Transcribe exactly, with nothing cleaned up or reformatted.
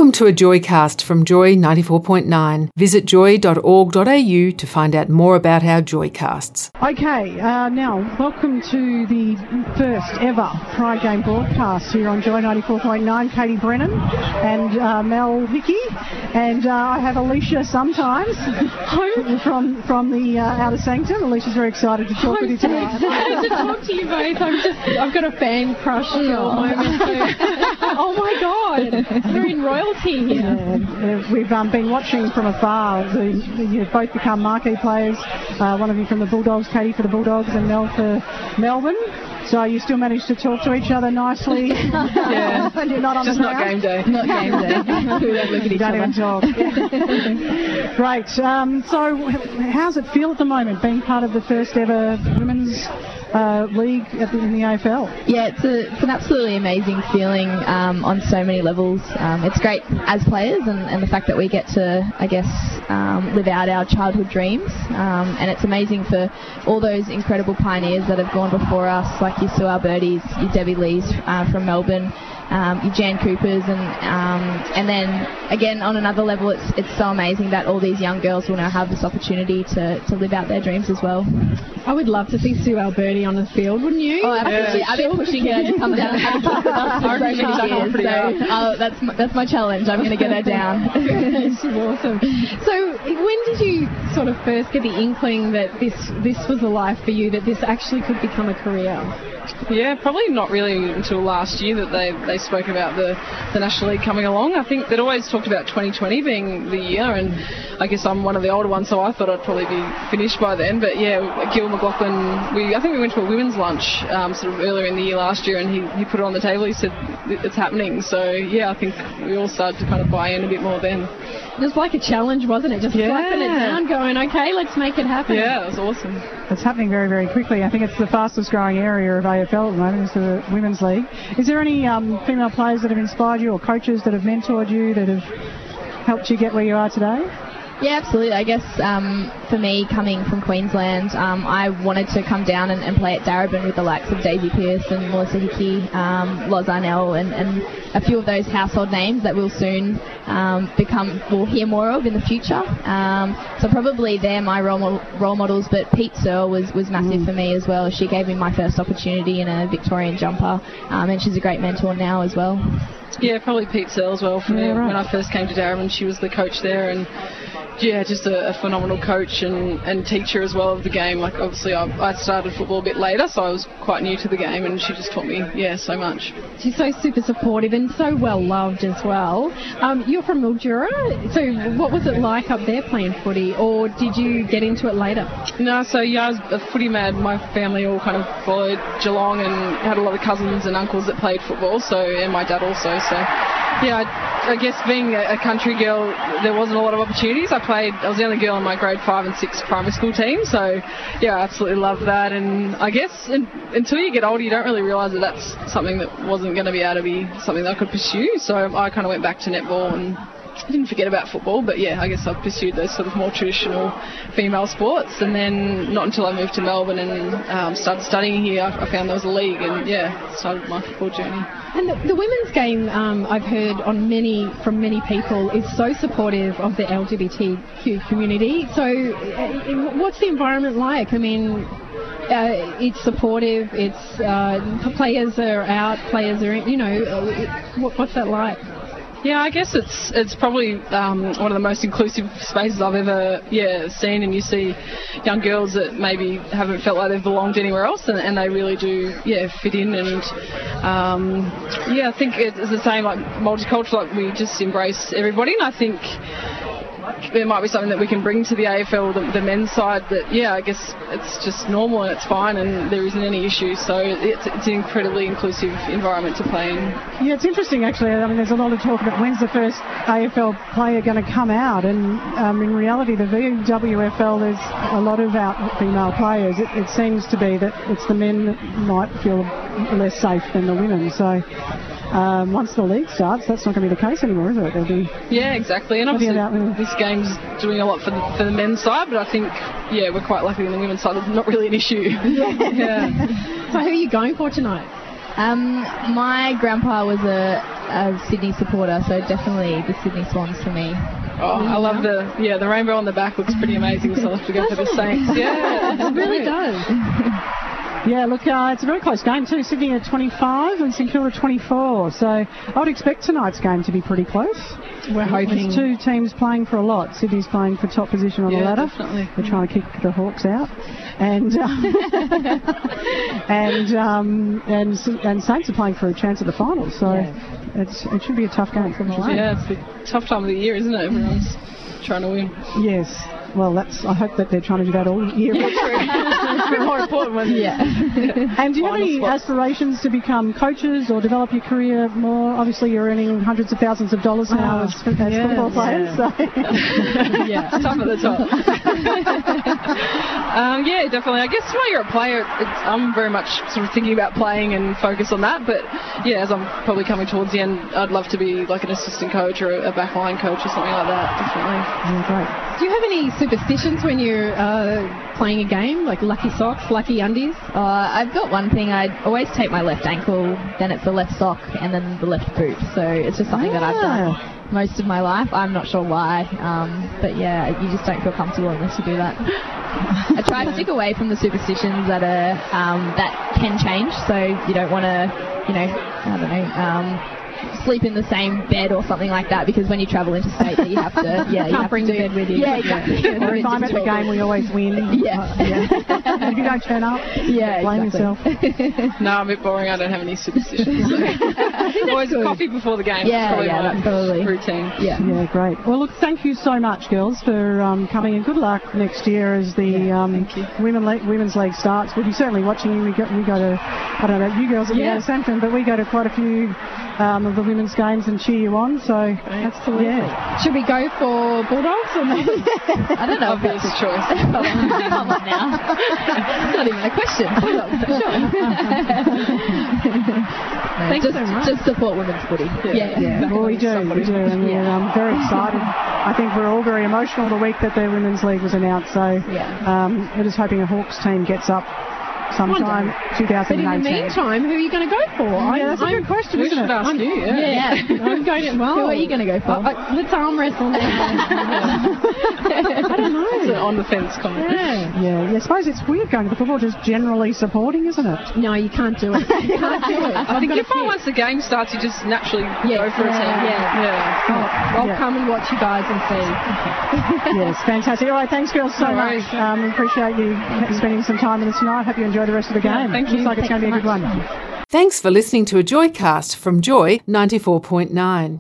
Welcome to a Joycast from Joy ninety-four point nine. Visit joy dot org dot a u to find out more about our Joycasts. Okay, uh, now welcome to the first ever Pride Game broadcast here on Joy ninety-four point nine. Katie Brennan and uh, Mel Hickey, and uh, I have Alicia sometimes from from the uh, Outer Sanctum. Alicia's very excited to talk I'm with you so tonight. excited to talk to you both. I'm just, I've got a fan crush girl moment. So, oh my God, we're in royalty here. Yeah, uh, we've um, been watching from afar. The, the, you've both become marquee players. Uh, one of you from the Bulldogs, Katie for the Bulldogs, and Mel for Melbourne. So you still manage to talk to each other nicely. Yeah, and you're not on just the not game day. Not game day. We don't look at each Don't other. even talk. Great. Um, so how's it feel at the moment, being part of the first ever women's uh, league at the, in the A F L? Yeah, it's, a, it's an absolutely amazing feeling um, on so many levels. Um, it's great as players, and, and the fact that we get to, I guess, um, live out our childhood dreams. Um, and it's amazing for all those incredible pioneers that have gone before us, like your Sue Albertis, your Debbie Lees uh, from Melbourne, um, your Jan Coopers, and um, and then again on another level, it's it's so amazing that all these young girls will now have this opportunity to, to live out their dreams as well. I would love to see Sue Alberti on the field, wouldn't you? Oh, absolutely. Yeah. I've been pushing her to come down and have a talk with us for so many years. So uh, that's my, that's my challenge. I'm going to get her down. She's awesome. So when did you sort of first get the inkling that this this was a life for you, that this actually could become a career? Yeah, probably not really until last year that they they spoke about the, the National League coming along. I think they'd always talked about twenty twenty being the year, and I guess I'm one of the older ones, so I thought I'd probably be finished by then. But yeah, Gil McLaughlin, we I think we went to a women's lunch um, sort of earlier in the year last year, and he, he put it on the table. He said it's happening. So yeah, I think we all started to kind of buy in a bit more then. It was like a challenge, wasn't it? Just Yeah. slapping it down, going, okay, let's make it happen. Yeah, it was awesome. It's happening very, very quickly. I think it's the fastest growing area of A F L at the moment, is the Women's League. Is there any um, female players that have inspired you, or coaches that have mentored you, that have helped you get where you are today? Yeah, absolutely. I guess um, for me, coming from Queensland, um, I wanted to come down and, and play at Darebin with the likes of Daisy Pearce and Melissa Hickey, um, Loz Arnell, and, and a few of those household names that we'll soon um, become, we'll hear more of in the future. Um, so probably they're my role, model, role models, but Pete Searle was, was massive mm. for me as well. She gave me my first opportunity in a Victorian jumper, um, and she's a great mentor now as well. Yeah, probably Pete Searle as well for me. Yeah, right. When I first came to Darebin, she was the coach there, and yeah, just a, a phenomenal coach and, and teacher as well of the game. Like, obviously, I, I started football a bit later, so I was quite new to the game, and she just taught me, yeah, so much. She's so super supportive and so well loved as well. Um, you're from Mildura, so what was it like up there playing footy, or did you get into it later? No, so yeah, I was a footy mad. My family all kind of followed Geelong and had a lot of cousins and uncles that played football, so, and my dad also, so yeah, I, I guess being a, a country girl, there wasn't a lot of opportunities. I played, I was the only girl in my grade five and six primary school team, so yeah, I absolutely loved that. And I guess in, until you get older, you don't really realise that that's something that wasn't going to be able to be something that I could pursue. So I kind of went back to netball, and I didn't forget about football, but yeah, I guess I pursued those sort of more traditional female sports. And then not until I moved to Melbourne and um, started studying here, I found there was a league, and yeah, started my football journey. And the, the women's game, um, I've heard on many from many people, is so supportive of the L G B T Q community. So uh, what's the environment like? I mean, uh, it's supportive, it's uh, players are out, players are in, you know, uh, what, what's that like? Yeah, I guess it's it's probably um, one of the most inclusive spaces I've ever yeah seen, and you see young girls that maybe haven't felt like they've belonged anywhere else, and, and they really do yeah fit in, and um, yeah I think it's the same, like multicultural, like we just embrace everybody, and I think there might be something that we can bring to the A F L, the, the men's side, that yeah I guess it's just normal and it's fine and there isn't any issue, so it's, it's an incredibly inclusive environment to play in. Yeah, it's interesting actually. I mean, there's a lot of talk about when's the first A F L player going to come out, and um, in reality the V W F L, there's a lot of out female players. It, it seems to be that it's the men that might feel less safe than the women, so Um, once the league starts, that's not going to be the case anymore, is it? There'll be yeah, exactly. And obviously this game's doing a lot for the, for the men's side, but I think, yeah, we're quite lucky in the women's side. It's not really an issue. Yeah. So who are you going for tonight? Um, my grandpa was a a Sydney supporter, so definitely the Sydney Swans for me. Oh, I love the yeah the rainbow on the back looks pretty amazing. So I'll have to go for the Saints. Yeah, It really does. Yeah, look, uh, it's a very close game too. Sydney at twenty-five and St Kilda twenty-four. So I would expect tonight's game to be pretty close. We're hoping. There's two teams playing for a lot. Sydney's playing for top position on Yeah, the ladder. definitely. They're trying to kick the Hawks out, and uh, and um, and and Saints are playing for a chance at the finals. So Yeah. it's it should be a tough game. Yeah, it's a tough time of the year, isn't it? Everyone's trying to win. Yes. Well, that's. I hope that they're trying to do that all year. It's a bit more important when Yeah. And do you have Final any spots. aspirations to become coaches or develop your career more? Obviously, you're earning hundreds of thousands of dollars now Oh, as, as yeah, football players. yeah. So. yeah, it's tough at the top. um, yeah, definitely. I guess while you're a player, it's, I'm very much sort of thinking about playing and focus on that. But yeah, as I'm probably coming towards the end, I'd love to be like an assistant coach or a backline coach or something like that. Definitely. Yeah, great. Do you have any superstitions when you're uh, playing a game, like lucky socks, lucky undies? Uh, I've got one thing. I always tape my left ankle, then it's the left sock, and then the left boot. So it's just something that I've done most of my life. I'm not sure why, um, but yeah, you just don't feel comfortable unless you do that. I try to stick away from the superstitions that are um, that can change. So you don't want to, you know, I don't know. Um, sleep in the same bed or something like that, because when you travel interstate you have to yeah you Can't have bring to, the bed with you. yeah exactly. Or if I'm at the game, we always win. Yeah. Uh, yeah. And if you don't turn up, yeah blame exactly. yourself. No, I'm a bit boring. I don't have any superstitions. Always a coffee before the game. Yeah, Probably yeah, my that's probably- routine. yeah Yeah, great. Well, look, thank you so much, girls, for um, coming, and good luck next year as the um, thank you. women le- women's league starts. We'll be certainly watching you. We go, we go to, I don't know about you girls at Yeah. the Southampton, but we go to quite a few um, of the women's games and cheer you on. So, Absolutely. yeah. Should we go for Bulldogs or not? I don't know if Obvious that's choice. a, come on now. It's not even a question. No, Thanks just, so much. just support women's footy. Yeah, Yeah, well, we do, we do, and we're um, very excited. I think we're all very emotional the week that the Women's League was announced, so Yeah. um, we're just hoping a Hawks team gets up sometime two But thousand in the eighteen. meantime, who are you going to go for? Yeah, that's a good question, We isn't should it? ask you. Yeah. Yeah. I'm going to, well, Who are you going to go for? Uh, uh, let's arm wrestle now. I don't It's an know. on the fence comment. Yeah. Yeah, yeah, I suppose it's weird going to the football, just generally supporting, isn't it? No, you can't do it. You can't do it. I think I've you got a find few- once the game starts, you just naturally Yeah, go for a team. yeah, yeah. Oh, I'll Yeah. come and watch you guys and see. Yes, fantastic. All right, thanks, girls, so No much. worries. Um, we appreciate you spending some time with us tonight. Hope you enjoy the rest of the game. thank Looks you. like it's Thanks going to be a so good much. one. Thanks for listening to a Joycast from Joy ninety-four point nine.